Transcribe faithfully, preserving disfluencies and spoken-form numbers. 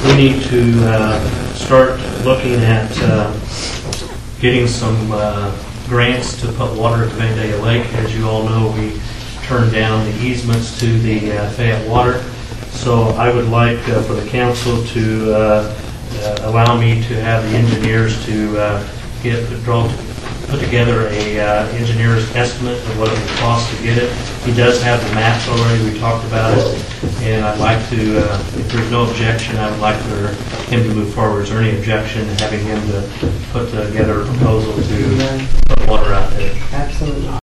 we need to uh, start looking at uh, getting some uh, grants to put water at Vandalia Lake. As you all know, we turned down the easements to the uh, Fayette Water. So I would like uh, for the council to uh, uh, allow me to have the engineers to uh, get draw, put together a uh, engineer's estimate of what it would cost to get it. He does have the maps already. We talked about it, and I'd like to, uh, if there's no objection, I would like for him to move forward. Is there any objection to having him to put together a proposal to put water out there? Absolutely.